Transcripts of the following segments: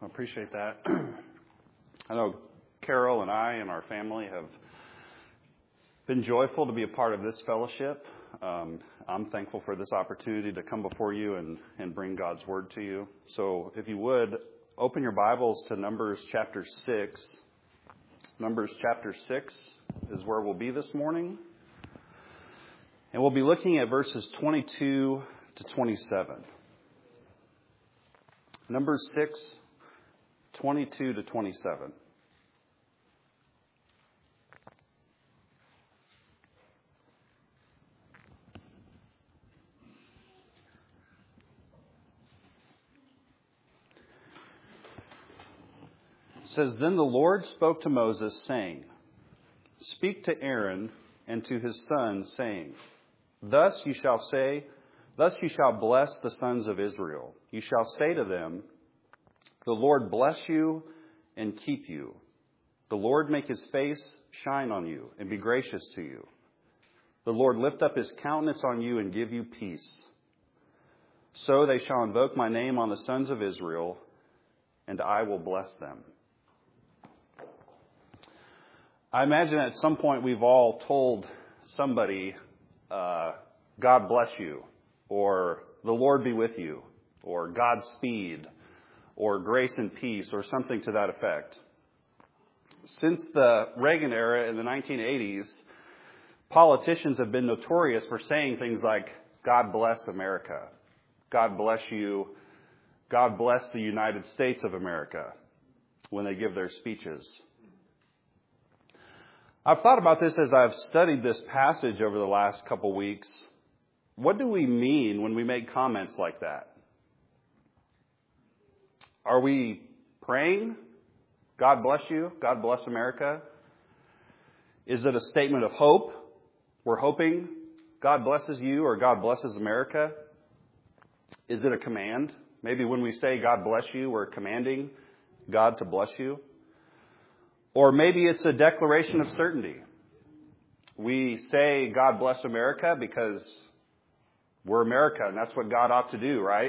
I appreciate that. I know Carol and I and our family have been joyful to be a part of this fellowship. I'm thankful for this opportunity to come before you and bring God's Word to you. So if you would, open your Bibles to Numbers chapter 6. Numbers chapter 6 is where we'll be this morning. And we'll be looking at verses 22 to 27. Numbers 6, 22 to 27. It says, "Then the Lord spoke to Moses, saying, Speak to Aaron and to his sons, saying, Thus you shall bless the sons of Israel. You shall say to them, The Lord bless you and keep you. The Lord make his face shine on you and be gracious to you. The Lord lift up his countenance on you and give you peace. So they shall invoke my name on the sons of Israel, and I will bless them." I imagine at some point we've all told somebody, God bless you, or the Lord be with you, or Godspeed, or grace and peace, or something to that effect. Since the Reagan era in the 1980s, politicians have been notorious for saying things like, God bless America, God bless you, God bless the United States of America, when they give their speeches. I've thought about this as I've studied this passage over the last couple weeks. What do we mean when we make comments like that? Are we praying, God bless you, God bless America? Is it a statement of hope? We're hoping God blesses you or God blesses America? Is it a command? Maybe when we say God bless you, we're commanding God to bless you. Or maybe it's a declaration of certainty. We say God bless America because we're America and that's what God ought to do, right?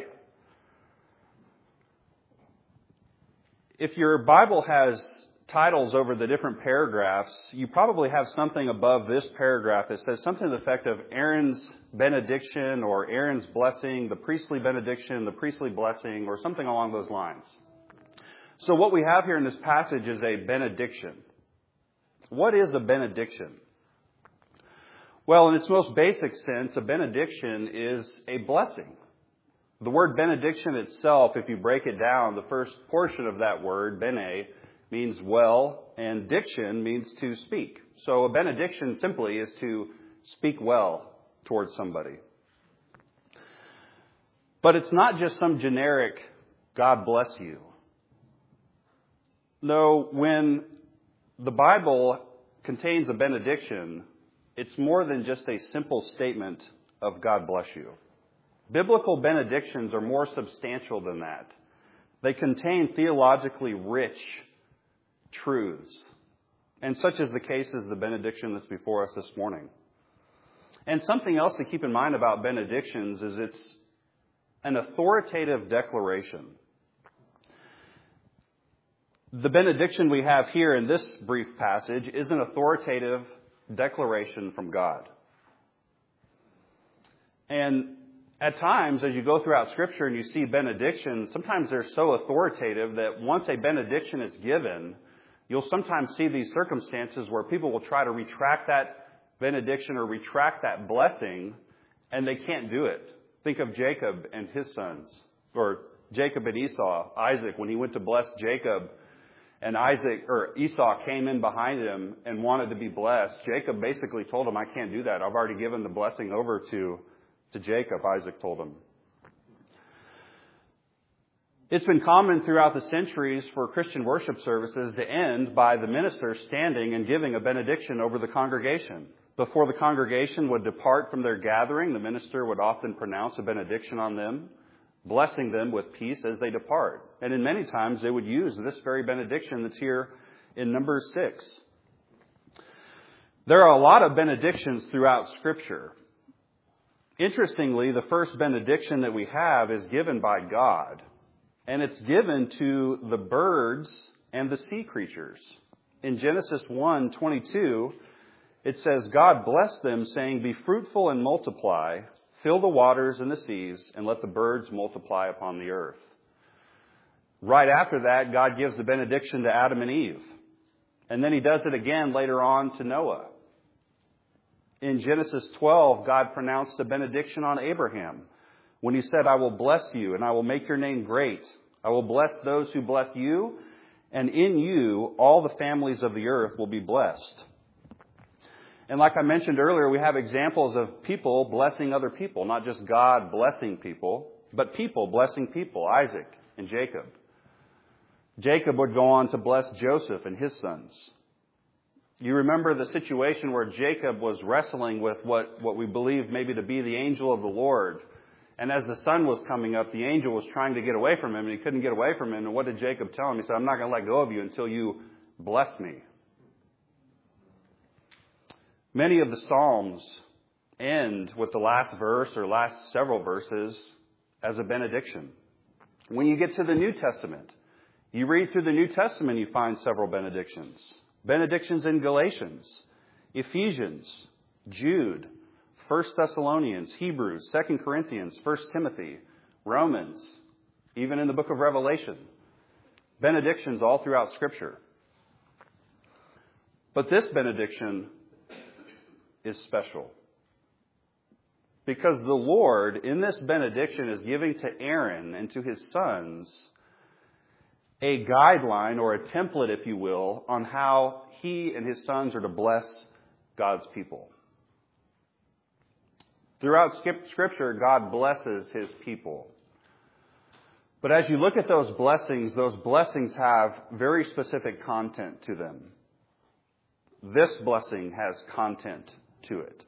If your Bible has titles over the different paragraphs, you probably have something above this paragraph that says something to the effect of Aaron's benediction or Aaron's blessing, the priestly benediction, the priestly blessing, or something along those lines. So what we have here in this passage is a benediction. What is a benediction? Well, in its most basic sense, a benediction is a blessing. The word benediction itself, if you break it down, the first portion of that word, bene, means well, and diction means to speak. So a benediction simply is to speak well towards somebody. But it's not just some generic, God bless you. No, when the Bible contains a benediction, it's more than just a simple statement of God bless you. Biblical benedictions are more substantial than that. They contain theologically rich truths. And such is the case as the benediction that's before us this morning. And something else to keep in mind about benedictions is it's an authoritative declaration. The benediction we have here in this brief passage is an authoritative declaration from God. And at times, as you go throughout Scripture and you see benedictions, sometimes they're so authoritative that once a benediction is given, you'll sometimes see these circumstances where people will try to retract that benediction or retract that blessing, and they can't do it. Think of Jacob and his sons, or Jacob and Esau, Isaac, when he went to bless Jacob, and Esau came in behind him and wanted to be blessed. Jacob basically told him, I can't do that. I've already given the blessing over to Jacob, Isaac told him. It's been common throughout the centuries for Christian worship services to end by the minister standing and giving a benediction over the congregation. Before the congregation would depart from their gathering, the minister would often pronounce a benediction on them, blessing them with peace as they depart. And in many times they would use this very benediction that's here in Numbers 6. There are a lot of benedictions throughout Scripture. Interestingly, the first benediction that we have is given by God. And it's given to the birds and the sea creatures. In Genesis 1:22, it says, God blessed them, saying, be fruitful and multiply, fill the waters and the seas, and let the birds multiply upon the earth. Right after that, God gives the benediction to Adam and Eve. And then he does it again later on to Noah. In Genesis 12, God pronounced a benediction on Abraham when he said, I will bless you and I will make your name great. I will bless those who bless you, and in you all the families of the earth will be blessed. And like I mentioned earlier, we have examples of people blessing other people, not just God blessing people, but people blessing people, Isaac and Jacob. Jacob would go on to bless Joseph and his sons. You remember the situation where Jacob was wrestling with what we believe maybe to be the angel of the Lord. And as the sun was coming up, the angel was trying to get away from him, and he couldn't get away from him. And what did Jacob tell him? He said, I'm not going to let go of you until you bless me. Many of the Psalms end with the last verse or last several verses as a benediction. When you get to the New Testament, you read through the New Testament, you find several benedictions. Benedictions in Galatians, Ephesians, Jude, 1 Thessalonians, Hebrews, 2 Corinthians, 1 Timothy, Romans, even in the book of Revelation. Benedictions all throughout Scripture. But this benediction is special. Because the Lord, in this benediction, is giving to Aaron and to his sons a guideline or a template, if you will, on how he and his sons are to bless God's people. Throughout Scripture, God blesses his people. But as you look at those blessings have very specific content to them. This blessing has content to it.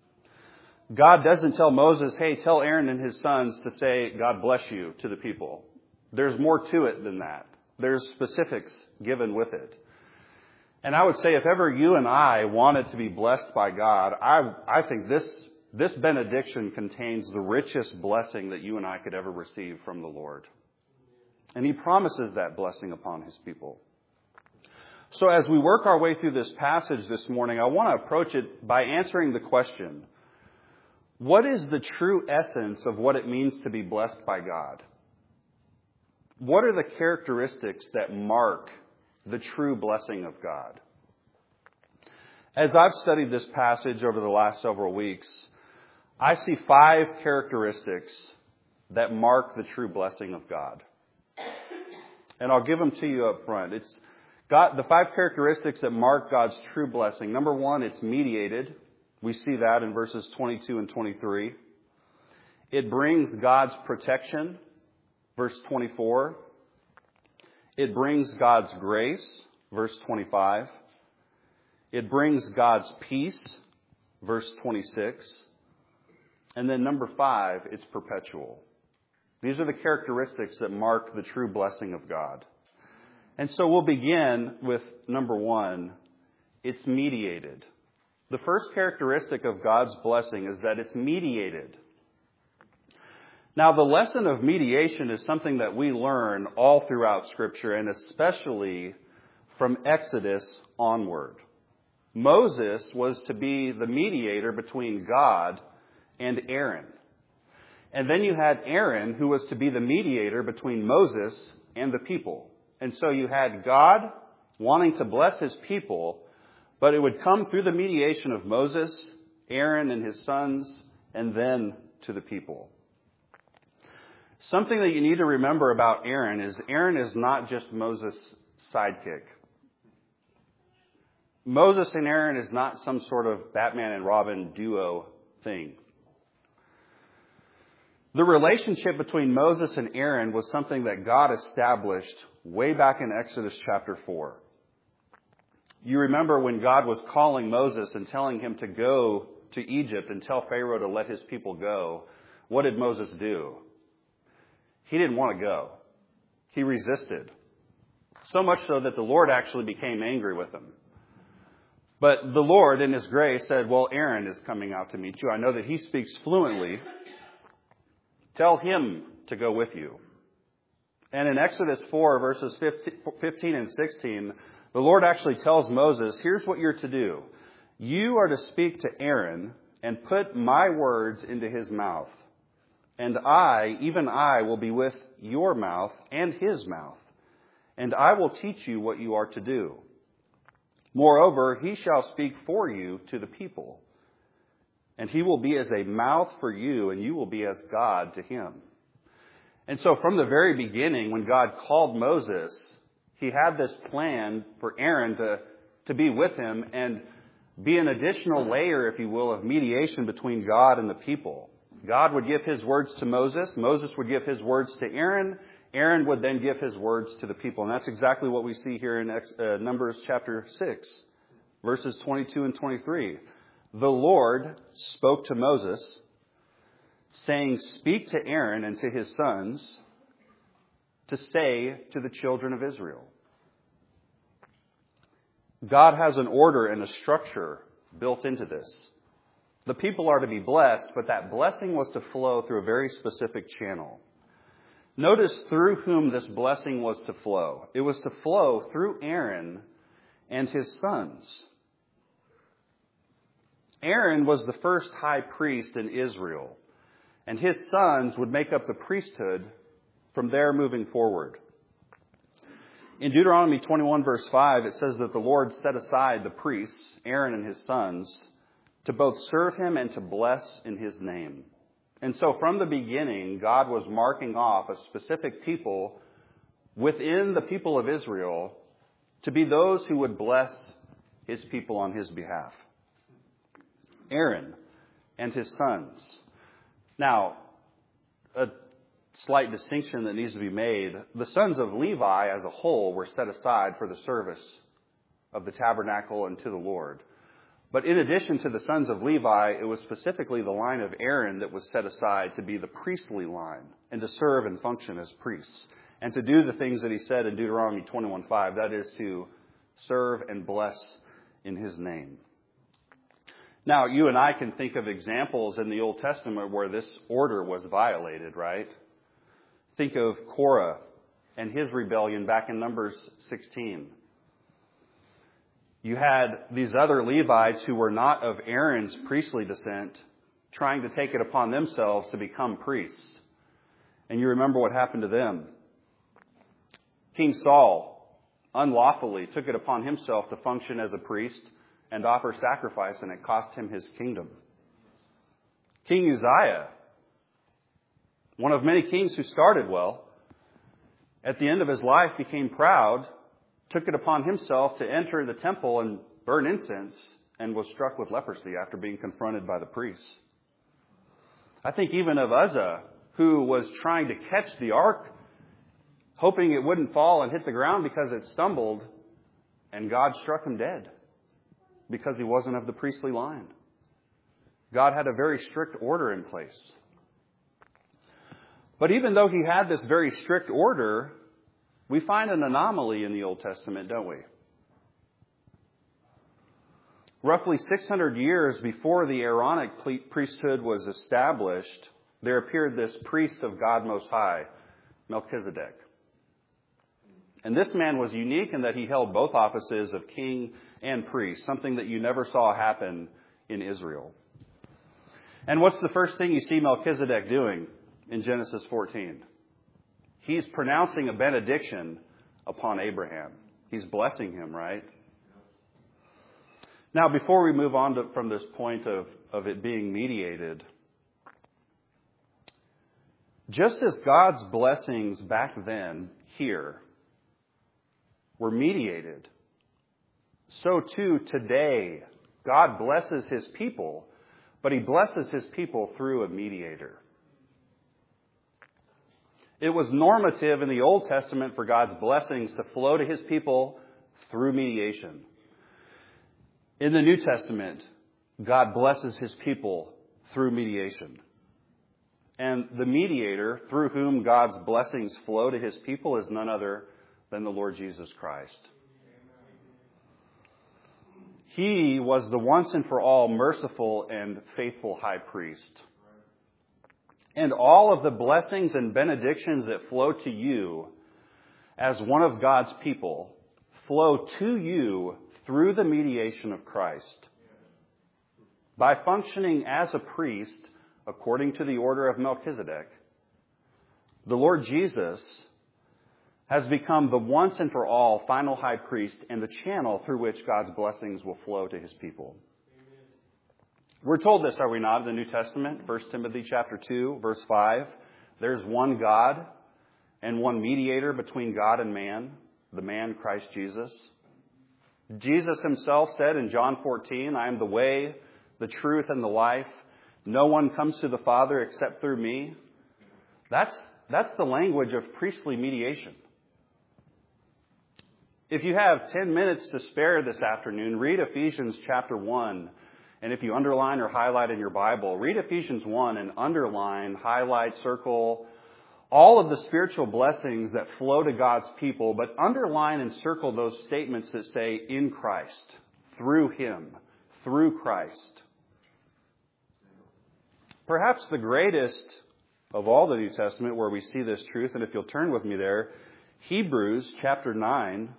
God doesn't tell Moses, hey, tell Aaron and his sons to say, God bless you to the people. There's more to it than that. There's specifics given with it. And I would say if ever you and I wanted to be blessed by God, I think this benediction contains the richest blessing that you and I could ever receive from the Lord. And he promises that blessing upon his people. So as we work our way through this passage this morning, I want to approach it by answering the question, what is the true essence of what it means to be blessed by God? What are the characteristics that mark the true blessing of God? As I've studied this passage over the last several weeks, I see 5 characteristics that mark the true blessing of God. And I'll give them to you up front. It's the 5 characteristics that mark God's true blessing. Number 1, it's mediated. We see that in verses 22 and 23. It brings God's protection. Verse 24, it brings God's grace. Verse 25, it brings God's peace. Verse 26, and then number 5, it's perpetual. These are the characteristics that mark the true blessing of God. And so we'll begin with number 1, it's mediated. The first characteristic of God's blessing is that it's mediated. Now, the lesson of mediation is something that we learn all throughout Scripture, and especially from Exodus onward. Moses was to be the mediator between God and Aaron. And then you had Aaron, who was to be the mediator between Moses and the people. And so you had God wanting to bless his people, but it would come through the mediation of Moses, Aaron and his sons, and then to the people. Something that you need to remember about Aaron is not just Moses' sidekick. Moses and Aaron is not some sort of Batman and Robin duo thing. The relationship between Moses and Aaron was something that God established way back in Exodus chapter 4. You remember when God was calling Moses and telling him to go to Egypt and tell Pharaoh to let his people go. What did Moses do? He didn't want to go. He resisted. So much so that the Lord actually became angry with him. But the Lord, in his grace, said, well, Aaron is coming out to meet you. I know that he speaks fluently. Tell him to go with you. And in Exodus 4, verses 15 and 16, the Lord actually tells Moses, here's what you're to do. You are to speak to Aaron and put my words into his mouth. And I, even I, will be with your mouth and his mouth. And I will teach you what you are to do. Moreover, he shall speak for you to the people. And he will be as a mouth for you, and you will be as God to him. And so from the very beginning, when God called Moses, he had this plan for Aaron to be with him and be an additional layer, if you will, of mediation between God and the people. God would give his words to Moses. Moses would give his words to Aaron. Aaron would then give his words to the people. And that's exactly what we see here in Numbers chapter 6, verses 22 and 23. The Lord spoke to Moses, saying, speak to Aaron and to his sons to say to the children of Israel. God has an order and a structure built into this. The people are to be blessed, but that blessing was to flow through a very specific channel. Notice through whom this blessing was to flow. It was to flow through Aaron and his sons. Aaron was the first high priest in Israel, and his sons would make up the priesthood from there moving forward. In Deuteronomy 21, verse 5, it says that the Lord set aside the priests, Aaron and his sons, to both serve him and to bless in his name. And so from the beginning, God was marking off a specific people within the people of Israel to be those who would bless his people on his behalf. Aaron and his sons. Now, a slight distinction that needs to be made. The sons of Levi as a whole were set aside for the service of the tabernacle and to the Lord. But in addition to the sons of Levi, it was specifically the line of Aaron that was set aside to be the priestly line and to serve and function as priests and to do the things that he said in Deuteronomy 21:5, that is to serve and bless in his name. Now, you and I can think of examples in the Old Testament where this order was violated, right? Think of Korah and his rebellion back in Numbers 16. You had these other Levites who were not of Aaron's priestly descent trying to take it upon themselves to become priests. And you remember what happened to them. King Saul unlawfully took it upon himself to function as a priest and offer sacrifice, and it cost him his kingdom. King Uzziah, one of many kings who started well, at the end of his life became proud, took it upon himself to enter the temple and burn incense, and was struck with leprosy after being confronted by the priests. I think even of Uzzah, who was trying to catch the ark, hoping it wouldn't fall and hit the ground because it stumbled, and God struck him dead because he wasn't of the priestly line. God had a very strict order in place. But even though he had this very strict order, we find an anomaly in the Old Testament, don't we? Roughly 600 years before the Aaronic priesthood was established, there appeared this priest of God Most High, Melchizedek. And this man was unique in that he held both offices of king and priest, something that you never saw happen in Israel. And what's the first thing you see Melchizedek doing in Genesis 14? He's pronouncing a benediction upon Abraham. He's blessing him, right? Now, before we move on from this point of it being mediated, just as God's blessings back then here were mediated, so too today God blesses his people, but he blesses his people through a mediator. It was normative in the Old Testament for God's blessings to flow to his people through mediation. In the New Testament, God blesses his people through mediation. And the mediator through whom God's blessings flow to his people is none other than the Lord Jesus Christ. He was the once and for all merciful and faithful high priest. And all of the blessings and benedictions that flow to you as one of God's people, flow to you through the mediation of Christ. By functioning as a priest, according to the order of Melchizedek, the Lord Jesus has become the once and for all final high priest and the channel through which God's blessings will flow to his people. Amen. We're told this, are we not, in the New Testament? 1 Timothy chapter 2, verse 5. There's one God and one mediator between God and man, the man Christ Jesus. Jesus himself said in John 14, I am the way, the truth, and the life. No one comes to the Father except through me. That's the language of priestly mediation. If you have 10 minutes to spare this afternoon, read Ephesians chapter 1. And if you underline or highlight in your Bible, read Ephesians 1 and underline, highlight, circle all of the spiritual blessings that flow to God's people, but underline and circle those statements that say, in Christ, through him, through Christ. Perhaps the greatest of all the New Testament where we see this truth, and if you'll turn with me there, Hebrews chapter 9.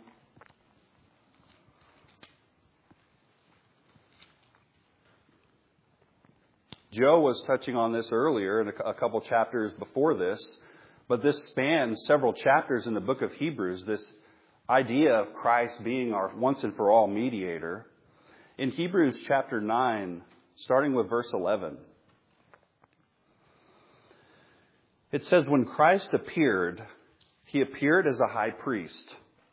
Joe was touching on this earlier in a couple chapters before this, but this spans several chapters in the book of Hebrews, this idea of Christ being our once and for all mediator. In Hebrews chapter 9, starting with verse 11, it says, when Christ appeared, he appeared as a high priest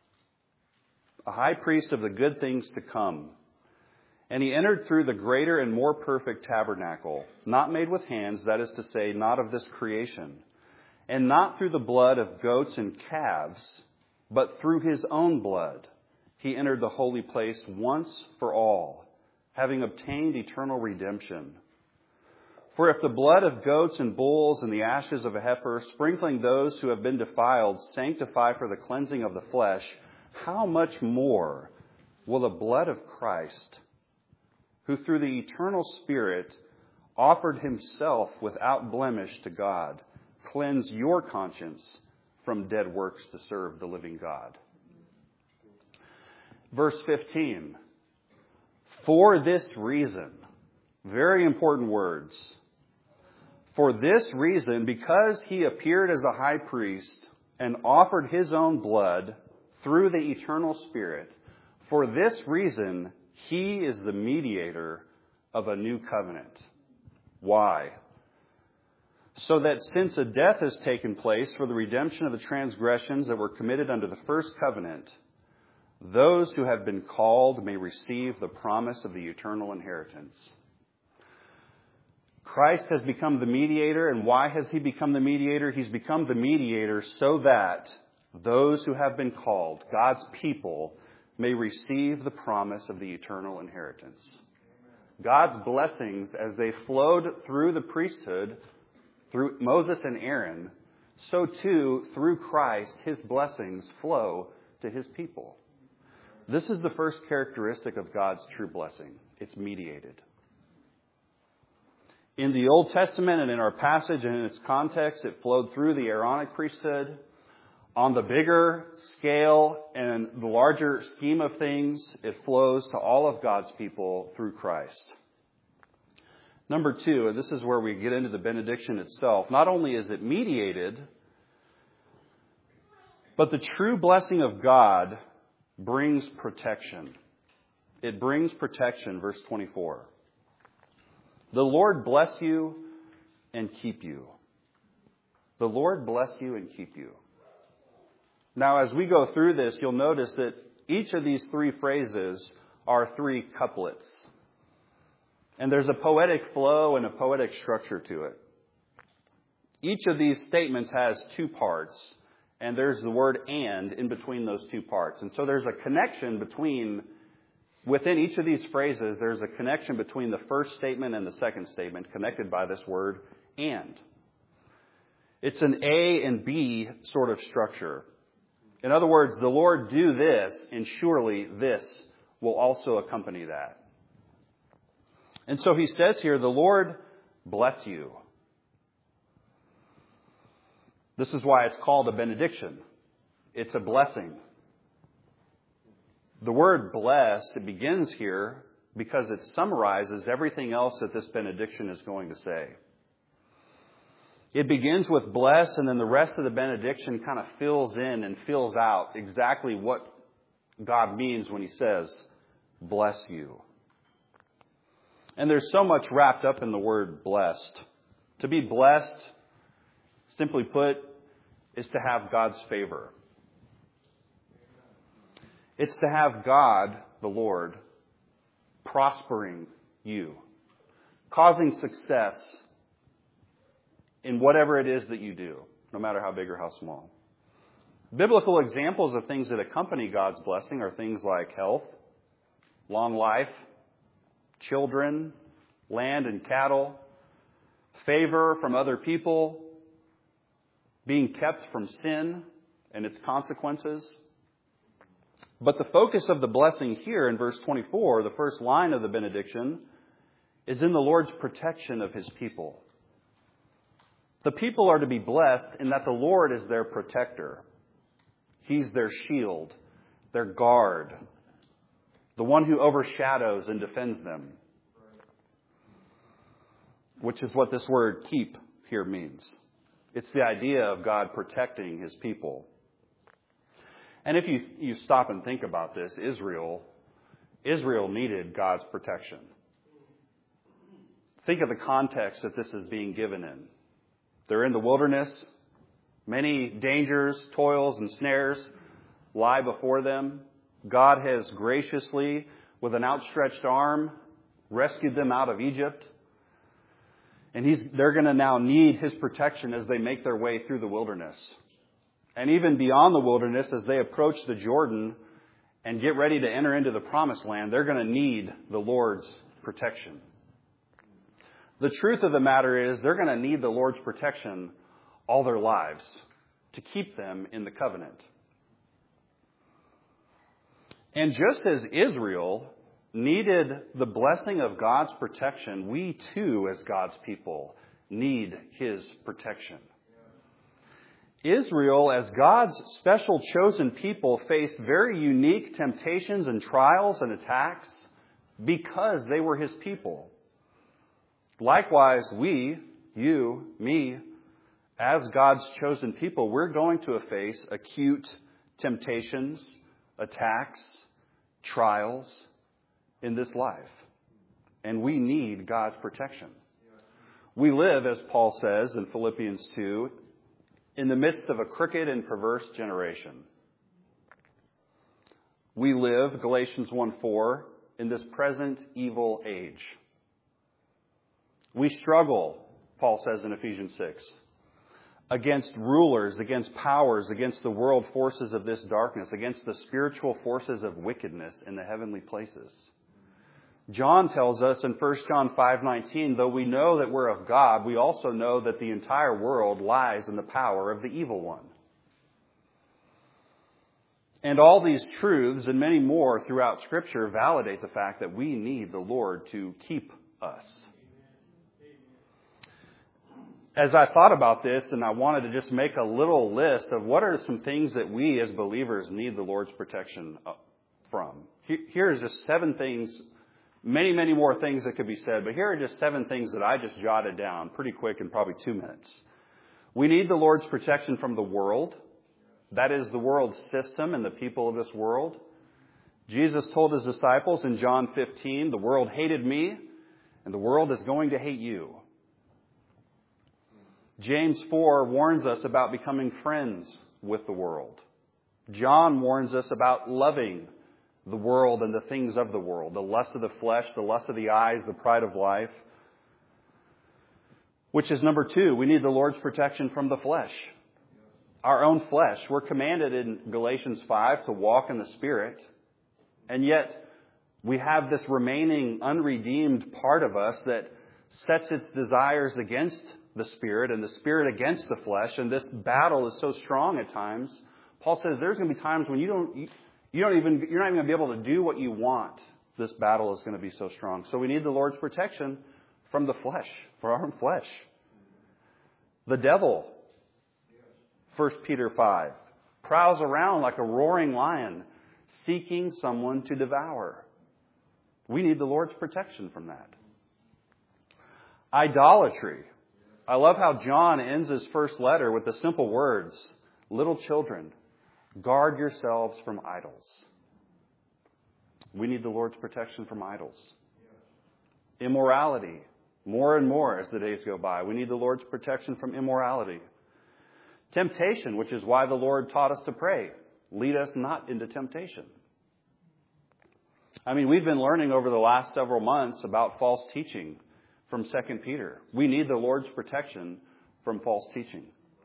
of the good things to come. And he entered through the greater and more perfect tabernacle, not made with hands, that is to say, not of this creation, and not through the blood of goats and calves, but through his own blood. He entered the holy place once for all, having obtained eternal redemption. For if the blood of goats and bulls and the ashes of a heifer, sprinkling those who have been defiled, sanctify for the cleansing of the flesh, how much more will the blood of Christ, who through the eternal Spirit offered himself without blemish to God, cleanse your conscience from dead works to serve the living God. Verse 15. For this reason, very important words. For this reason, because he appeared as a high priest and offered his own blood through the eternal Spirit, for this reason, he is the mediator of a new covenant. Why? So that since a death has taken place for the redemption of the transgressions that were committed under the first covenant, those who have been called may receive the promise of the eternal inheritance. Christ has become the mediator, and why has he become the mediator? He's become the mediator so that those who have been called, God's people, may receive the promise of the eternal inheritance. God's blessings, as they flowed through the priesthood, through Moses and Aaron, so too, through Christ, his blessings flow to his people. This is the first characteristic of God's true blessing. It's mediated. In the Old Testament and in our passage and in its context, it flowed through the Aaronic priesthood. On the bigger scale and the larger scheme of things, it flows to all of God's people through Christ. Number two, and this is where we get into the benediction itself, not only is it mediated, but the true blessing of God brings protection. It brings protection, verse 24. The Lord bless you and keep you. The Lord bless you and keep you. Now, as we go through this, you'll notice that each of these three phrases are three couplets. And there's a poetic flow and a poetic structure to it. Each of these statements has two parts, and there's the word "and" in between those two parts. And so there's a connection within each of these phrases, there's a connection between the first statement and the second statement, connected by this word "and." It's an A and B sort of structure. In other words, the Lord do this, and surely this will also accompany that. And so he says here, the Lord bless you. This is why it's called a benediction. It's a blessing. The word blessed, it begins here because it summarizes everything else that this benediction is going to say. It begins with bless, and then the rest of the benediction kind of fills in and fills out exactly what God means when He says, bless you. And there's so much wrapped up in the word blessed. To be blessed, simply put, is to have God's favor. It's to have God, the Lord, prospering you, causing success in whatever it is that you do, no matter how big or how small. Biblical examples of things that accompany God's blessing are things like health, long life, children, land and cattle, favor from other people, being kept from sin and its consequences. But the focus of the blessing here in verse 24, the first line of the benediction, is in the Lord's protection of His people. The people are to be blessed in that the Lord is their protector. He's their shield, their guard, the one who overshadows and defends them, which is what this word keep here means. It's the idea of God protecting His people. And if you stop and think about this, Israel needed God's protection. Think of the context that this is being given in. They're in the wilderness. Many dangers, toils, and snares lie before them. God has graciously, with an outstretched arm, rescued them out of Egypt. And they're going to now need His protection as they make their way through the wilderness. And even beyond the wilderness, as they approach the Jordan and get ready to enter into the promised land, they're going to need the Lord's protection. The truth of the matter is they're going to need the Lord's protection all their lives to keep them in the covenant. And just as Israel needed the blessing of God's protection, we too, as God's people, need His protection. Israel, as God's special chosen people, faced very unique temptations and trials and attacks because they were His people. Likewise, we, you, me, as God's chosen people, we're going to face acute temptations, attacks, trials in this life. And we need God's protection. We live, as Paul says in Philippians 2, in the midst of a crooked and perverse generation. We live, Galatians 1:4, in this present evil age. We struggle, Paul says in Ephesians 6, against rulers, against powers, against the world forces of this darkness, against the spiritual forces of wickedness in the heavenly places. John tells us in 1 John 5:19, though we know that we're of God, we also know that the entire world lies in the power of the evil one. And all these truths and many more throughout Scripture validate the fact that we need the Lord to keep us. As I thought about this, and I wanted to just make a little list of what are some things that we as believers need the Lord's protection from. Here's just 7 things. Many, many more things that could be said, but here are just 7 things that I just jotted down pretty quick in probably 2 minutes. We need the Lord's protection from the world. That is the world system and the people of this world. Jesus told His disciples in John 15, the world hated me, and the world is going to hate you. James 4 warns us about becoming friends with the world. John warns us about loving the world and the things of the world, the lust of the flesh, the lust of the eyes, the pride of life. Which is number 2, we need the Lord's protection from the flesh. Our own flesh. We're commanded in Galatians 5 to walk in the Spirit. And yet, we have this remaining unredeemed part of us that sets its desires against the Spirit and the Spirit against the flesh. And this battle is so strong at times. Paul says there's going to be times when you're not even going to be able to do what you want. This battle is going to be so strong. So we need the Lord's protection from the flesh, for our own flesh. The devil, 1 Peter 5, prowls around like a roaring lion, seeking someone to devour. We need the Lord's protection from that. Idolatry. I love how John ends his first letter with the simple words, little children, guard yourselves from idols. We need the Lord's protection from idols. Immorality. More and more as the days go by. We need the Lord's protection from immorality. Temptation, which is why the Lord taught us to pray. Lead us not into temptation. We've been learning over the last several months about false teaching from 2 Peter. We need the Lord's protection from false teaching.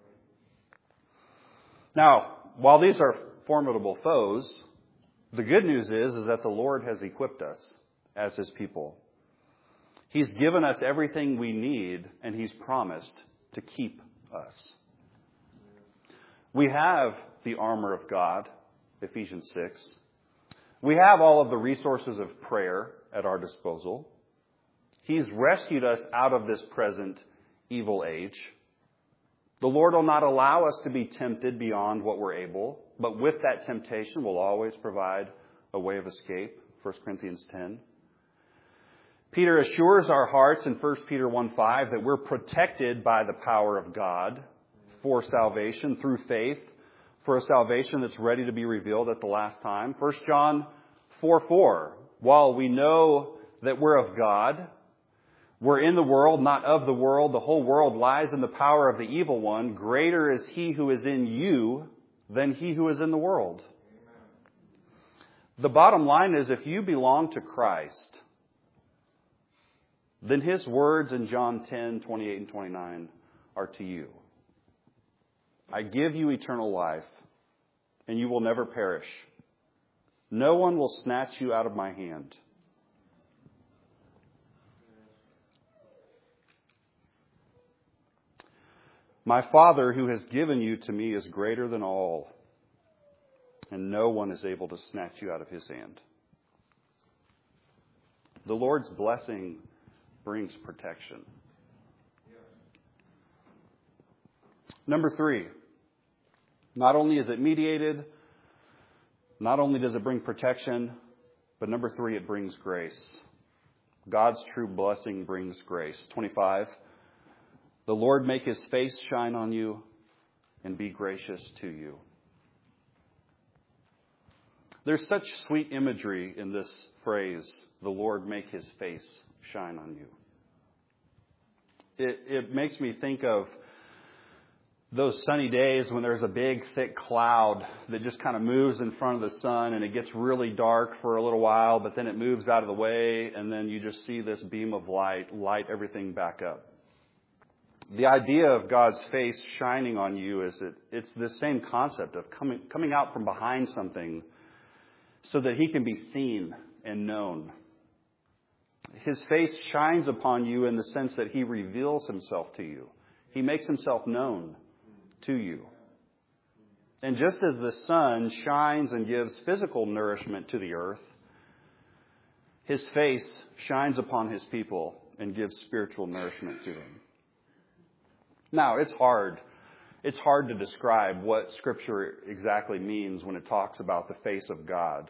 Now, while these are formidable foes, the good news is that the Lord has equipped us as His people. He's given us everything we need, and He's promised to keep us. We have the armor of God, Ephesians 6. We have all of the resources of prayer at our disposal. He's rescued us out of this present evil age. The Lord will not allow us to be tempted beyond what we're able, but with that temptation will always provide a way of escape, 1 Corinthians 10. Peter assures our hearts in 1 Peter 1:5 that we're protected by the power of God for salvation through faith, for a salvation that's ready to be revealed at the last time. 1 John 4:4, while we know that we're of God, we're in the world, not of the world. The whole world lies in the power of the evil one. Greater is he who is in you than he who is in the world. The bottom line is, if you belong to Christ, then His words in John 10:28 and 29 are to you. I give you eternal life, and you will never perish. No one will snatch you out of my hand. My Father who has given you to me is greater than all, and no one is able to snatch you out of His hand. The Lord's blessing brings protection. Number 3, not only is it mediated, not only does it bring protection, but number 3, it brings grace. God's true blessing brings grace. 25, the Lord make His face shine on you and be gracious to you. There's such sweet imagery in this phrase, the Lord make His face shine on you. It makes me think of those sunny days when there's a big, thick cloud that just kind of moves in front of the sun and it gets really dark for a little while, but then it moves out of the way and then you just see this beam of light everything back up. The idea of God's face shining on you is that it's the same concept of coming out from behind something so that He can be seen and known. His face shines upon you in the sense that He reveals Himself to you. He makes Himself known to you. And just as the sun shines and gives physical nourishment to the earth, His face shines upon His people and gives spiritual nourishment to them. Now, it's hard to describe what Scripture exactly means when it talks about the face of God.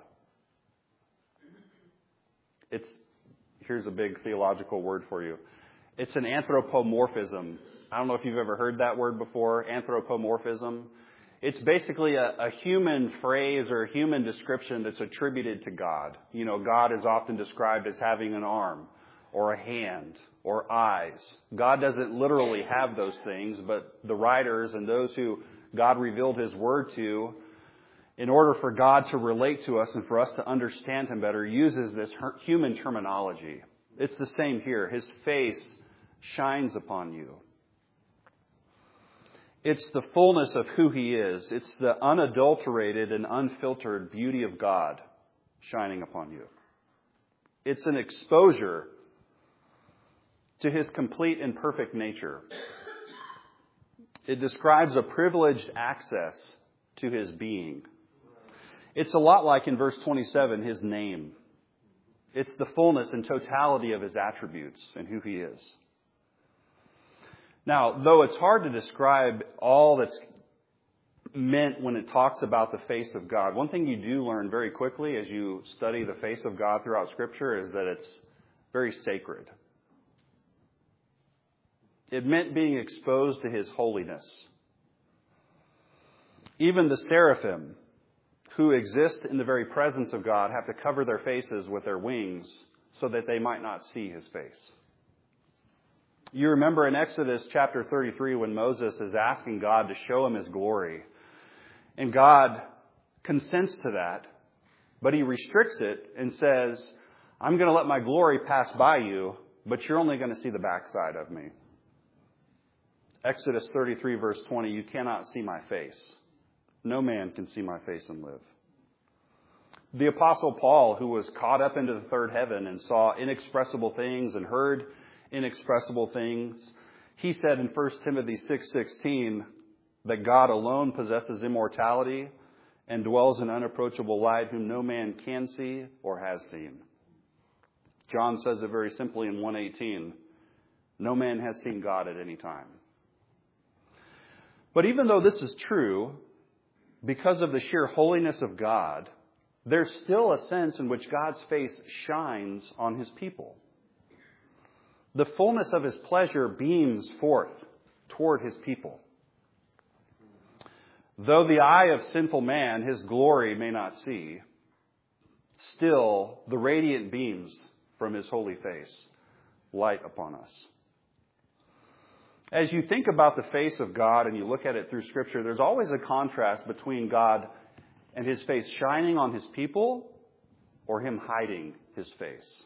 Here's a big theological word for you. It's an anthropomorphism. I don't know if you've ever heard that word before, anthropomorphism. It's basically a human phrase or a human description that's attributed to God. You know, God is often described as having an arm or a hand or eyes. God doesn't literally have those things, but the writers and those who God revealed His word to, in order for God to relate to us and for us to understand Him better, uses this human terminology. It's the same here. His face shines upon you. It's the fullness of who He is. It's the unadulterated and unfiltered beauty of God shining upon you. It's an exposure to His complete and perfect nature. It describes a privileged access to His being. It's a lot like in verse 27, His name. It's the fullness and totality of His attributes and who He is. Now, though it's hard to describe all that's meant when it talks about the face of God. One thing you do learn very quickly as you study the face of God throughout Scripture is that it's very sacred. It meant being exposed to His holiness. Even the seraphim, who exist in the very presence of God, have to cover their faces with their wings so that they might not see His face. You remember in Exodus chapter 33 when Moses is asking God to show him His glory. And God consents to that, but He restricts it and says, I'm going to let my glory pass by you, but you're only going to see the backside of me. Exodus 33 verse 20, you cannot see my face. No man can see my face and live. The Apostle Paul, who was caught up into the third heaven and saw inexpressible things and heard inexpressible things, he said in 1 Timothy 6:16 that God alone possesses immortality and dwells in unapproachable light, whom no man can see or has seen. John says it very simply in 1:18, no man has seen God at any time. But even though this is true, because of the sheer holiness of God, there's still a sense in which God's face shines on His people. The fullness of His pleasure beams forth toward His people. Though the eye of sinful man His glory may not see, still the radiant beams from His holy face light upon us. As you think about the face of God and you look at it through Scripture, there's always a contrast between God and His face shining on His people or Him hiding His face.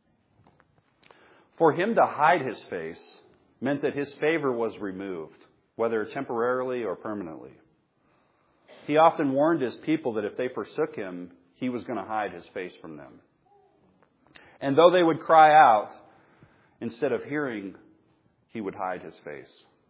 For Him to hide His face meant that His favor was removed, whether temporarily or permanently. He often warned His people that if they forsook Him, He was going to hide His face from them. And though they would cry out, instead of hearing, He would hide His face.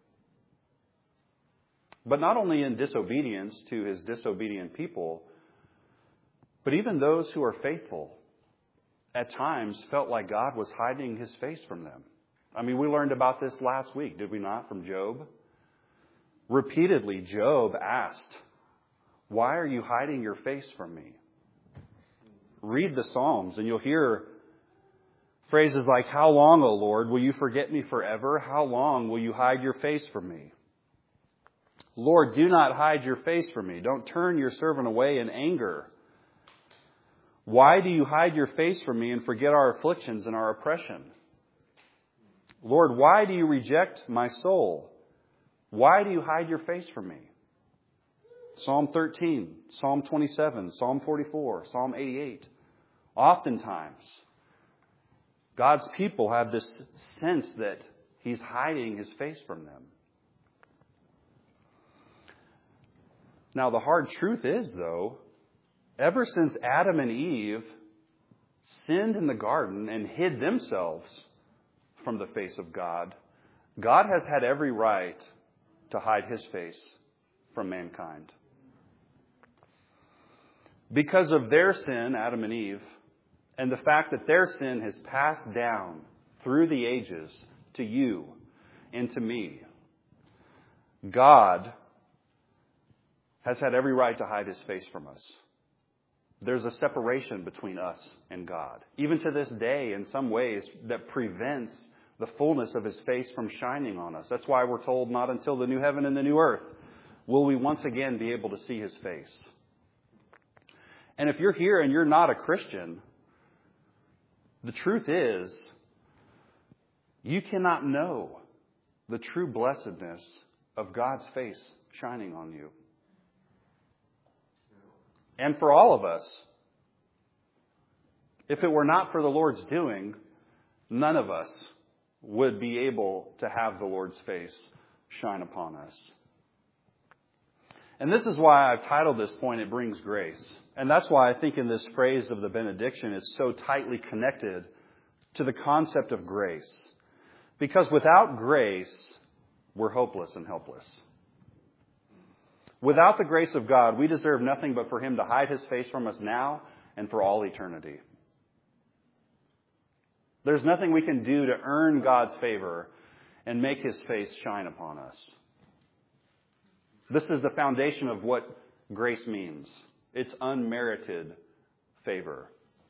But not only in disobedience to His disobedient people, but even those who are faithful at times felt like God was hiding His face from them. I mean, we learned about this last week, did we not, from Job? Repeatedly, Job asked, why are you hiding your face from me? Read the Psalms and you'll hear phrases like, how long, O Lord, will you forget me forever? How long will you hide your face from me? Lord, do not hide your face from me. Don't turn your servant away in anger. Why do you hide your face from me and forget our afflictions and our oppression? Lord, why do you reject my soul? Why do you hide your face from me? Psalm 13, Psalm 27, Psalm 44, Psalm 88. Oftentimes, God's people have this sense that He's hiding His face from them. Now, the hard truth is, though, ever since Adam and Eve sinned in the garden and hid themselves from the face of God, God has had every right to hide His face from mankind. Because of their sin, Adam and Eve, and the fact that their sin has passed down through the ages to you and to me, God has had every right to hide His face from us. There's a separation between us and God, even to this day in some ways, that prevents the fullness of His face from shining on us. That's why we're told not until the new heaven and the new earth will we once again be able to see His face. And if you're here and you're not a Christian, the truth is, you cannot know the true blessedness of God's face shining on you. And for all of us, if it were not for the Lord's doing, none of us would be able to have the Lord's face shine upon us. And this is why I've titled this point, It Brings Grace. And that's why I think in this phrase of the benediction, it's so tightly connected to the concept of grace. Because without grace, we're hopeless and helpless. Without the grace of God, we deserve nothing but for Him to hide His face from us now and for all eternity. There's nothing we can do to earn God's favor and make His face shine upon us. This is the foundation of what grace means. It's unmerited favor.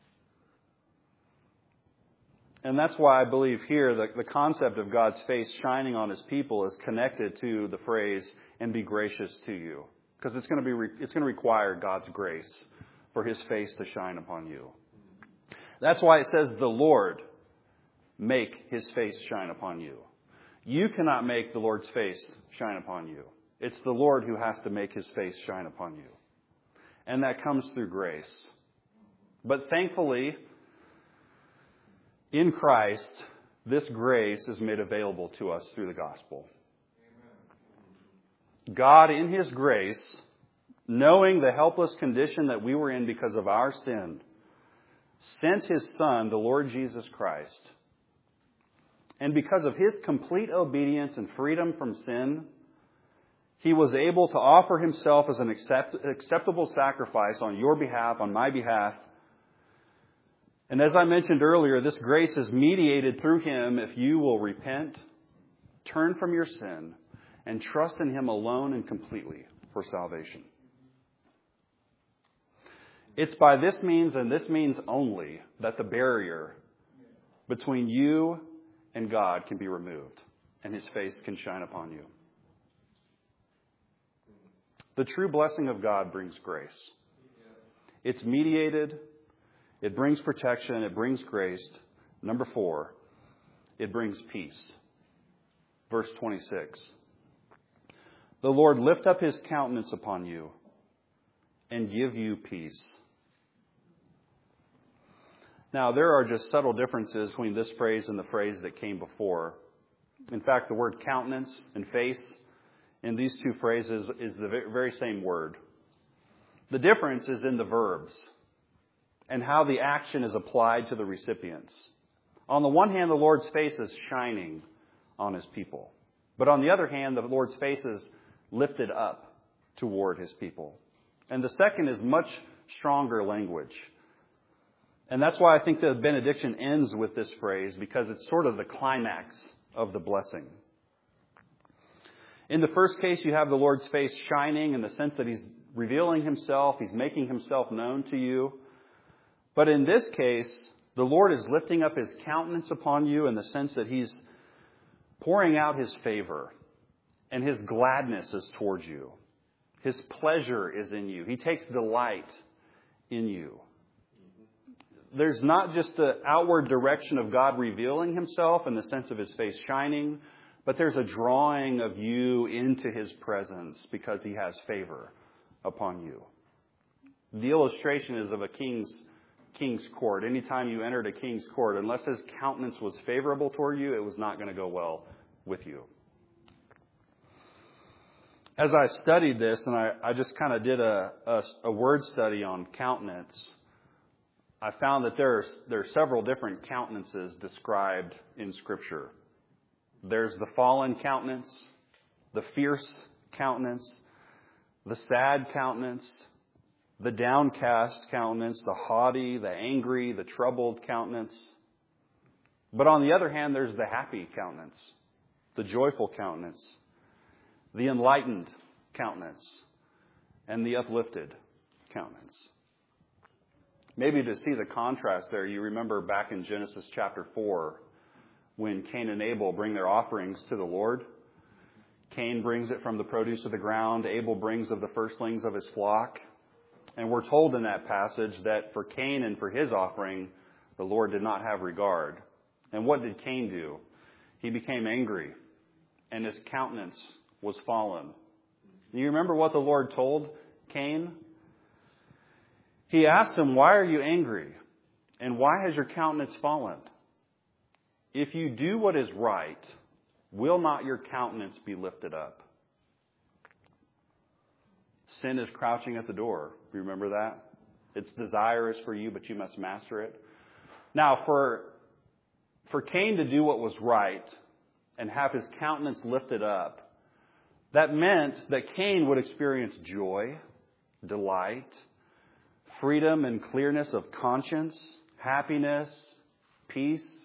And that's why I believe here that the concept of God's face shining on His people is connected to the phrase, and be gracious to you. Because it's going to require God's grace for His face to shine upon you. That's why it says, the Lord make His face shine upon you. You cannot make the Lord's face shine upon you. It's the Lord who has to make His face shine upon you. And that comes through grace. But thankfully, in Christ, this grace is made available to us through the gospel. God, in His grace, knowing the helpless condition that we were in because of our sin, sent His Son, the Lord Jesus Christ. And because of His complete obedience and freedom from sin, He was able to offer Himself as an acceptable sacrifice on your behalf, on my behalf. And as I mentioned earlier, this grace is mediated through Him if you will repent, turn from your sin, and trust in Him alone and completely for salvation. It's by this means and this means only that the barrier between you and God can be removed and His face can shine upon you. The true blessing of God brings grace. It's mediated. It brings protection. It brings grace. Number 4, it brings peace. Verse 26. The Lord lift up His countenance upon you and give you peace. Now, there are just subtle differences between this phrase and the phrase that came before. In fact, the word countenance and face in these two phrases is the very same word. The difference is in the verbs and how the action is applied to the recipients. On the one hand, the Lord's face is shining on His people. But on the other hand, the Lord's face is lifted up toward His people. And the second is much stronger language. And that's why I think the benediction ends with this phrase, because it's sort of the climax of the blessing. In the first case, you have the Lord's face shining in the sense that He's revealing Himself, He's making Himself known to you. But in this case, the Lord is lifting up His countenance upon you in the sense that He's pouring out His favor, and His gladness is towards you. His pleasure is in you. He takes delight in you. There's not just the outward direction of God revealing Himself in the sense of His face shining, but there's a drawing of you into His presence because He has favor upon you. The illustration is of a king's court. Anytime you entered a king's court, unless his countenance was favorable toward you, it was not going to go well with you. As I studied this, and I just kind of did a word study on countenance, I found that there are several different countenances described in Scripture. There's the fallen countenance, the fierce countenance, the sad countenance, the downcast countenance, the haughty, the angry, the troubled countenance. But on the other hand, there's the happy countenance, the joyful countenance, the enlightened countenance, and the uplifted countenance. Maybe to see the contrast there, you remember back in Genesis chapter 4, when Cain and Abel bring their offerings to the Lord. Cain brings it from the produce of the ground. Abel brings of the firstlings of his flock. And we're told in that passage that for Cain and for his offering, the Lord did not have regard. And what did Cain do? He became angry, and his countenance was fallen. You remember what the Lord told Cain? He asked him, "Why are you angry? And why has your countenance fallen? If you do what is right, will not your countenance be lifted up?" Sin is crouching at the door. Remember that? Its desire is for you, but you must master it. Now, for Cain to do what was right and have his countenance lifted up, that meant that Cain would experience joy, delight, freedom and clearness of conscience, happiness, peace.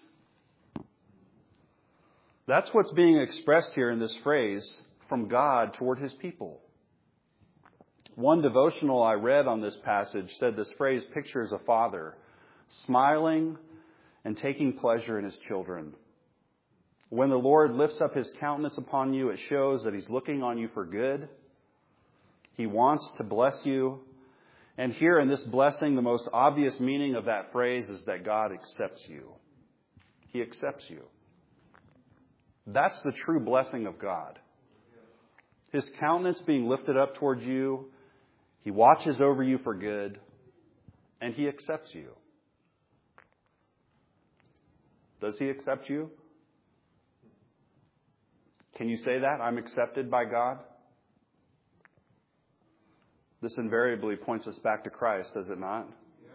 That's what's being expressed here in this phrase, from God toward His people. One devotional I read on this passage said this phrase pictures a father smiling and taking pleasure in his children. When the Lord lifts up his countenance upon you, it shows that he's looking on you for good. He wants to bless you. And here in this blessing, the most obvious meaning of that phrase is that God accepts you. He accepts you. That's the true blessing of God. His countenance being lifted up towards you. He watches over you for good. And he accepts you. Does he accept you? Can you say that? I'm accepted by God? This invariably points us back to Christ, does it not?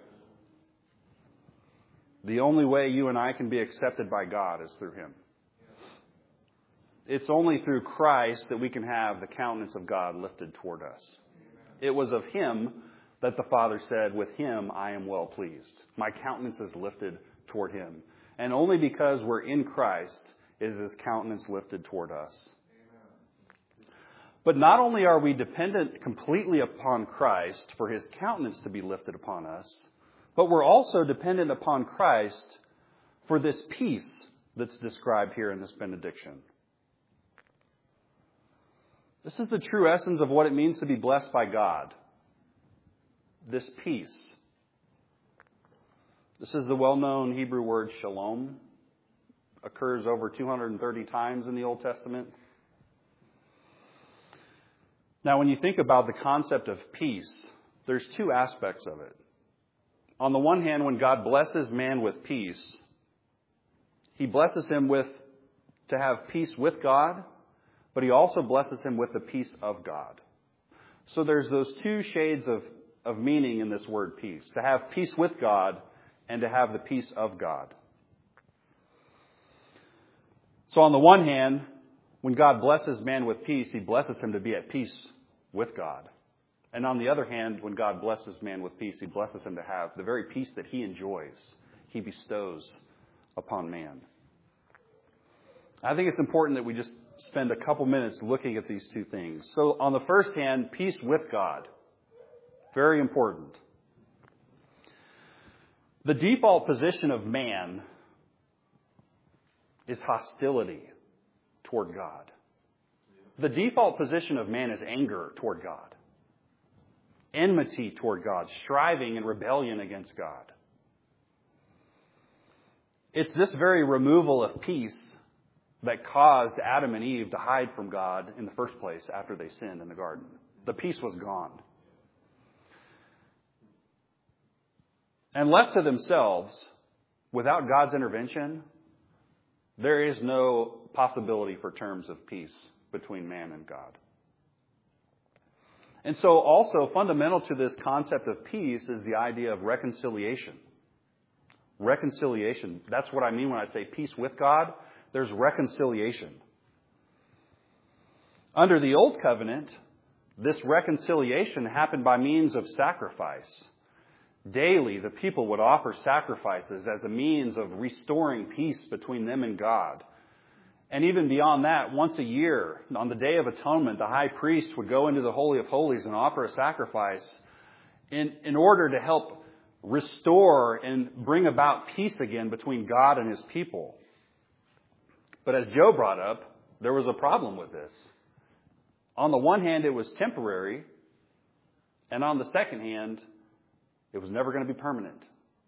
The only way you and I can be accepted by God is through him. It's only through Christ that we can have the countenance of God lifted toward us. It was of him that the Father said, with him I am well pleased. My countenance is lifted toward him. And only because we're in Christ is his countenance lifted toward us. But not only are we dependent completely upon Christ for his countenance to be lifted upon us, but we're also dependent upon Christ for this peace that's described here in this benediction. This is the true essence of what it means to be blessed by God. This peace. This is the well-known Hebrew word shalom. Occurs over 230 times in the Old Testament. Now, when you think about the concept of peace, there's two aspects of it. On the one hand, when God blesses man with peace, he blesses him to have peace with God, but he also blesses him with the peace of God. So there's those two shades of meaning in this word peace. To have peace with God and to have the peace of God. So on the one hand, when God blesses man with peace, he blesses him to be at peace with God. And on the other hand, when God blesses man with peace, he blesses him to have the very peace that he enjoys, he bestows upon man. I think it's important that we just spend a couple minutes looking at these two things. So on the first hand, peace with God. Very important. The default position of man is hostility toward God. The default position of man is anger toward God. Enmity toward God. Striving and rebellion against God. It's this very removal of peace that caused Adam and Eve to hide from God in the first place after they sinned in the garden. The peace was gone. And left to themselves, without God's intervention, there is no possibility for terms of peace between man and God. And so also fundamental to this concept of peace is the idea of reconciliation. Reconciliation. That's what I mean when I say peace with God. There's reconciliation. Under the Old Covenant, this reconciliation happened by means of sacrifice. Daily, the people would offer sacrifices as a means of restoring peace between them and God. And even beyond that, once a year, on the Day of Atonement, the high priest would go into the Holy of Holies and offer a sacrifice in order to help restore and bring about peace again between God and his people. But as Joe brought up, there was a problem with this. On the one hand, it was temporary, and on the second hand, it was never going to be permanent.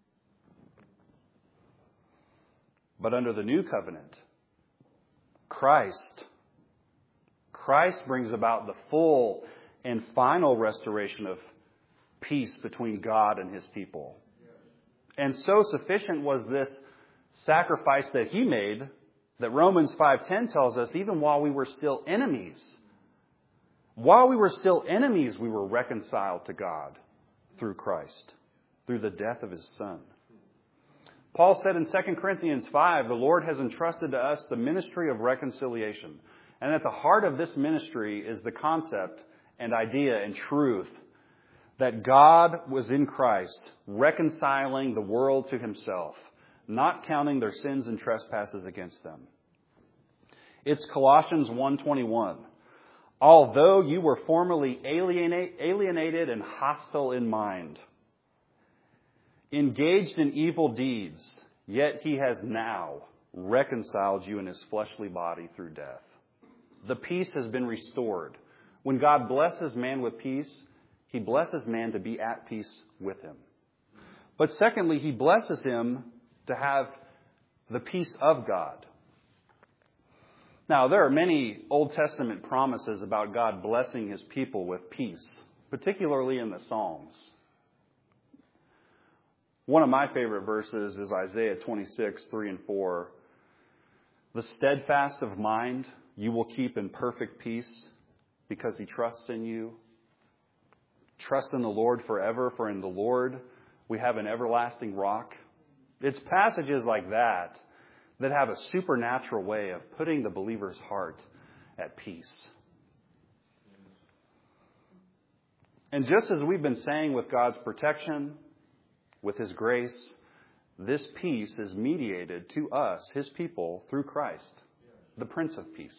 But under the new covenant, Christ brings about the full and final restoration of peace between God and his people. And so sufficient was this sacrifice that he made that Romans 5:10 tells us, even while we were still enemies, we were reconciled to God through Christ, through the death of his Son. Paul said in 2 Corinthians 5, the Lord has entrusted to us the ministry of reconciliation. And at the heart of this ministry is the concept and idea and truth that God was in Christ, reconciling the world to himself, not counting their sins and trespasses against them. It's Colossians 1:21. Although you were formerly alienated and hostile in mind, engaged in evil deeds, yet he has now reconciled you in his fleshly body through death. The peace has been restored. When God blesses man with peace, he blesses man to be at peace with him. But secondly, he blesses him to have the peace of God. Now, there are many Old Testament promises about God blessing his people with peace, particularly in the Psalms. One of my favorite verses is Isaiah 26, 3 and 4. The steadfast of mind you will keep in perfect peace because he trusts in you. Trust in the Lord forever, for in the Lord we have an everlasting rock. It's passages like that that have a supernatural way of putting the believer's heart at peace. And just as we've been saying with God's protection, with his grace, this peace is mediated to us, his people, through Christ, the Prince of Peace.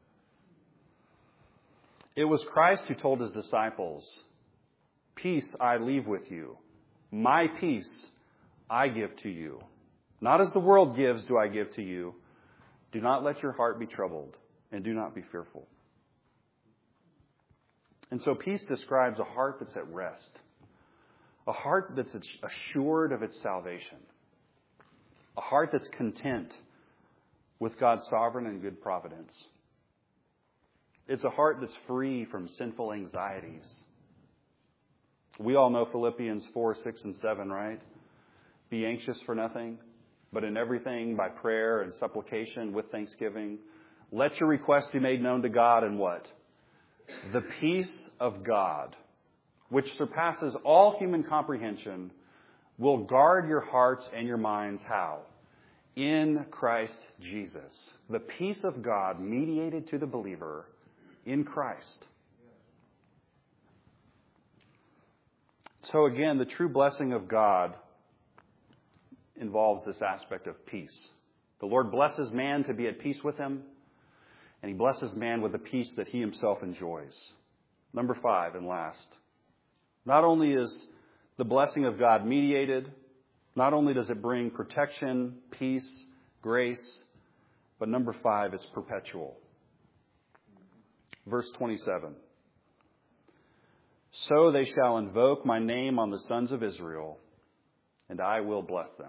It was Christ who told his disciples, "Peace I leave with you. My peace I give to you. Not as the world gives do I give to you. Do not let your heart be troubled, and do not be fearful." And so peace describes a heart that's at rest, a heart that's assured of its salvation, a heart that's content with God's sovereign and good providence. It's a heart that's free from sinful anxieties. We all know Philippians 4, 6, and 7, right? Be anxious for nothing, but in everything by prayer and supplication with thanksgiving. Let your requests be made known to God, and what? The peace of God, which surpasses all human comprehension, will guard your hearts and your minds. How? In Christ Jesus. The peace of God mediated to the believer in Christ. So again, the true blessing of God involves this aspect of peace. The Lord blesses man to be at peace with him, and he blesses man with the peace that he himself enjoys. Number 5 and last. Not only is the blessing of God mediated, not only does it bring protection, peace, grace, but number 5, it's perpetual. Verse 27. So they shall invoke my name on the sons of Israel, and I will bless them.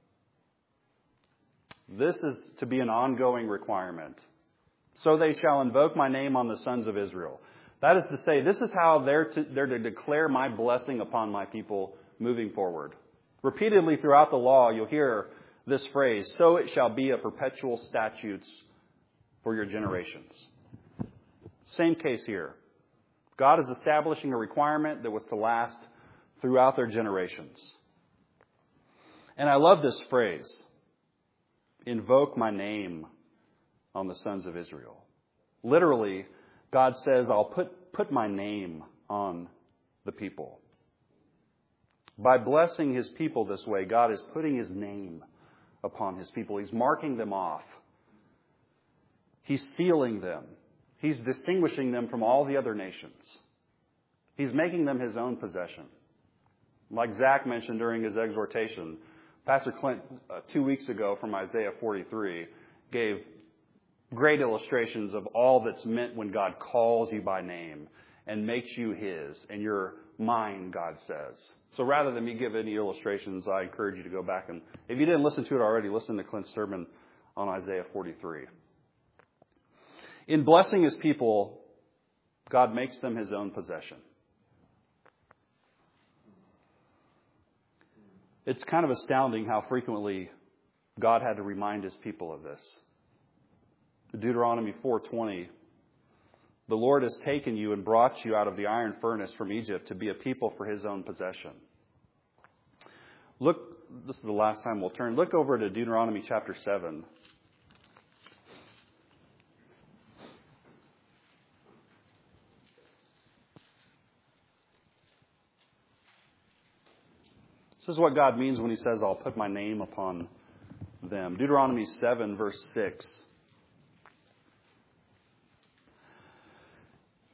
This is to be an ongoing requirement. So they shall invoke my name on the sons of Israel. That is to say, this is how they're to declare my blessing upon my people moving forward. Repeatedly throughout the law, you'll hear this phrase, so it shall be a perpetual statutes for your generations. Same case here. God is establishing a requirement that was to last throughout their generations. And I love this phrase, invoke my name on the sons of Israel. Literally, God says, I'll put my name on the people. By blessing his people this way, God is putting his name upon his people. He's marking them off. He's sealing them. He's distinguishing them from all the other nations. He's making them his own possession. Like Zach mentioned during his exhortation, Pastor Clint 2 weeks ago from Isaiah 43 gave great illustrations of all that's meant when God calls you by name and makes you his and you're mine, God says. So rather than me give any illustrations, I encourage you to go back and, if you didn't listen to it already, listen to Clint's sermon on Isaiah 43. In blessing his people, God makes them his own possession. It's kind of astounding how frequently God had to remind his people of this. Deuteronomy 4:20, the Lord has taken you and brought you out of the iron furnace from Egypt to be a people for his own possession. Look, this is the last time we'll turn. Look over to Deuteronomy chapter 7. This is what God means when he says, I'll put my name upon them. Deuteronomy 7, verse 6.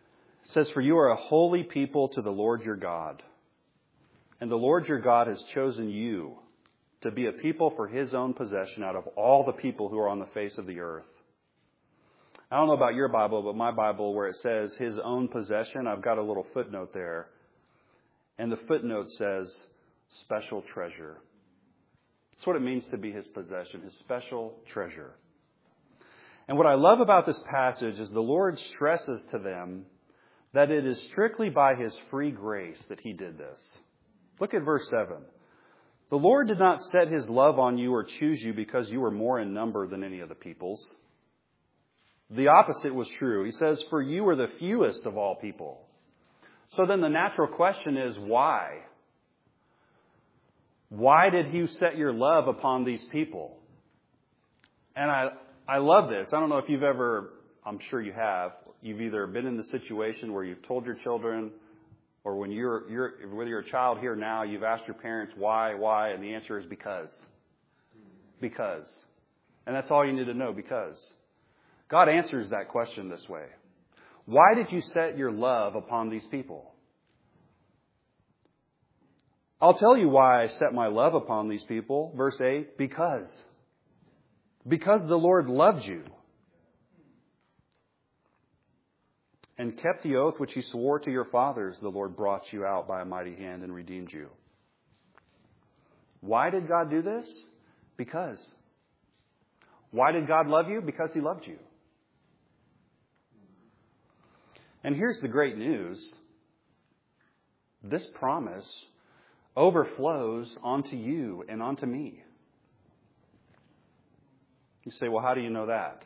It says, "For you are a holy people to the Lord your God. And the Lord your God has chosen you to be a people for His own possession out of all the people who are on the face of the earth." I don't know about your Bible, but my Bible, where it says His own possession, I've got a little footnote there. And the footnote says, special treasure. That's what it means to be His possession, His special treasure. And what I love about this passage is the Lord stresses to them that it is strictly by His free grace that He did this. Look at verse 7. "The Lord did not set His love on you or choose you because you were more in number than any of the peoples." The opposite was true. He says, "For you were the fewest of all people." So then the natural question is, why? Why did He set your love upon these people? And I love this. I don't know if you've ever, I'm sure you have, you've either been in the situation where you've told your children, or when whether you're a child here now, you've asked your parents why, and the answer is because. Because. And that's all you need to know, because. God answers that question this way. Why did you set your love upon these people? I'll tell you why I set my love upon these people. Verse 8, because. Because the Lord loved you and kept the oath which He swore to your fathers. The Lord brought you out by a mighty hand and redeemed you. Why did God do this? Because. Why did God love you? Because He loved you. And here's the great news. This promise overflows onto you and onto me. You say, well, how do you know that?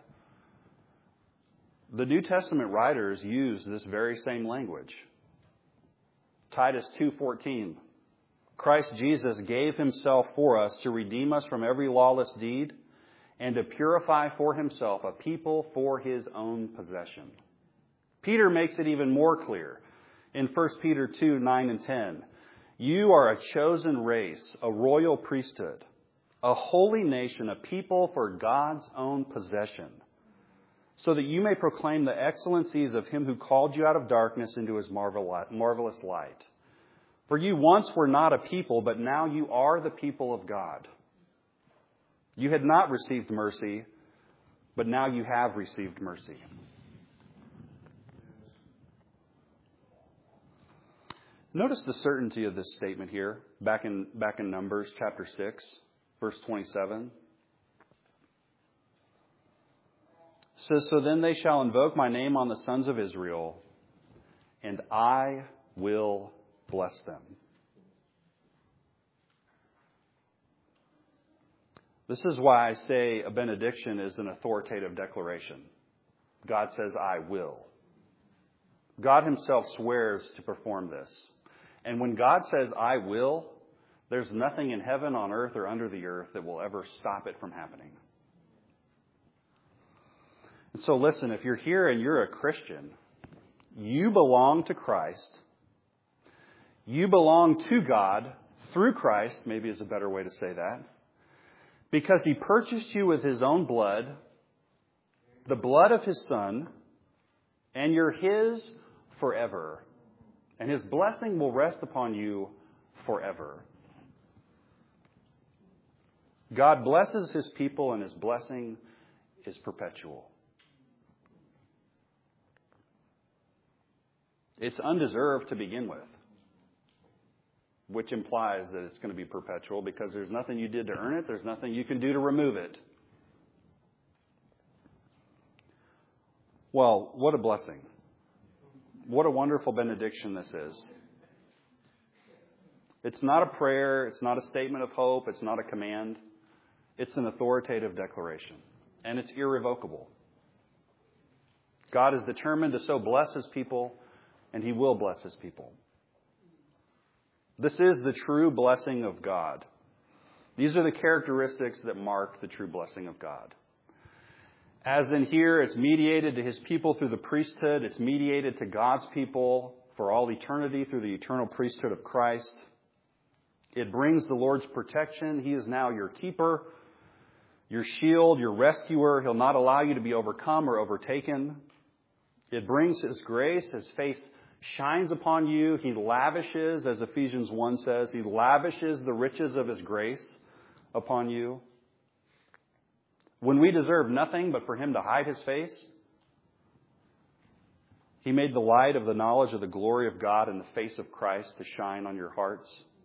The New Testament writers use this very same language. Titus 2:14. "Christ Jesus gave Himself for us to redeem us from every lawless deed and to purify for Himself a people for His own possession." Peter makes it even more clear in 1 Peter 2:9 and 10. "You are a chosen race, a royal priesthood, a holy nation, a people for God's own possession, so that you may proclaim the excellencies of Him who called you out of darkness into His marvelous light. For you once were not a people, but now you are the people of God. You had not received mercy, but now you have received mercy." Notice the certainty of this statement here, back in Numbers chapter 6, verse 27. It says, "So then they shall invoke my name on the sons of Israel, and I will bless them." This is why I say a benediction is an authoritative declaration. God says, "I will." God Himself swears to perform this. And when God says, "I will," there's nothing in heaven, on earth, or under the earth that will ever stop it from happening. And so listen, if you're here and you're a Christian, you belong to Christ. You belong to God through Christ, maybe is a better way to say that, because He purchased you with His own blood, the blood of His Son, and you're His forever. And His blessing will rest upon you forever. God blesses His people, and His blessing is perpetual. It's undeserved to begin with, which implies that it's going to be perpetual because there's nothing you did to earn it. There's nothing you can do to remove it. Well, what a blessing. What a wonderful benediction this is. It's not a prayer. It's not a statement of hope. It's not a command. It's an authoritative declaration. And it's irrevocable. God is determined to so bless His people, and He will bless His people. This is the true blessing of God. These are the characteristics that mark the true blessing of God. As in here, it's mediated to His people through the priesthood. It's mediated to God's people for all eternity through the eternal priesthood of Christ. It brings the Lord's protection. He is now your keeper, your shield, your rescuer. He'll not allow you to be overcome or overtaken. It brings His grace. His face shines upon you. He lavishes, as Ephesians 1 says, He lavishes the riches of His grace upon you. When we deserve nothing but for Him to hide His face, He made the light of the knowledge of the glory of God in the face of Christ to shine on your hearts.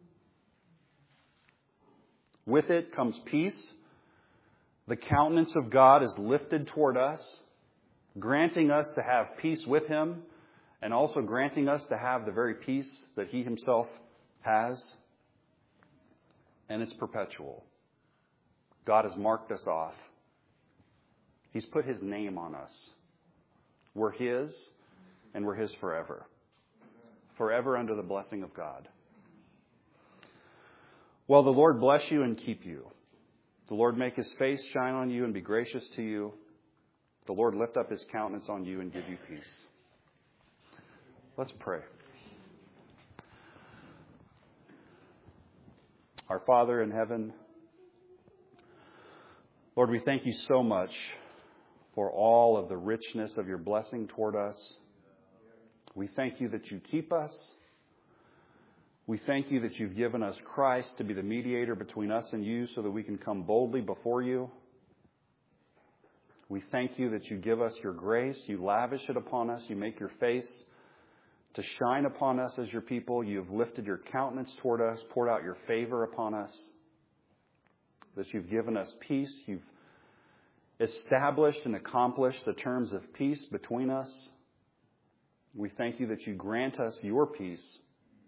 With it comes peace. The countenance of God is lifted toward us, granting us to have peace with Him, and also granting us to have the very peace that He Himself has. And it's perpetual. God has marked us off. He's put His name on us. We're His, and we're His forever. Forever under the blessing of God. Well, the Lord bless you and keep you. The Lord make His face shine on you and be gracious to you. The Lord lift up His countenance on you and give you peace. Let's pray. Our Father in heaven, Lord, we thank you so much for all of the richness of your blessing toward us. We thank you that you keep us. We thank you that you've given us Christ to be the mediator between us and you so that we can come boldly before you. We thank you that you give us your grace. You lavish it upon us. You make your face to shine upon us as your people. You have lifted your countenance toward us, poured out your favor upon us. That you've given us peace. You've established and accomplished the terms of peace between us. We thank you that you grant us your peace,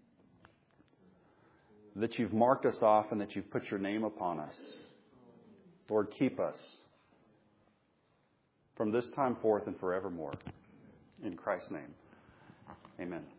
that you've marked us off and that you've put your name upon us. Lord, keep us from this time forth and forevermore. In Christ's name, amen.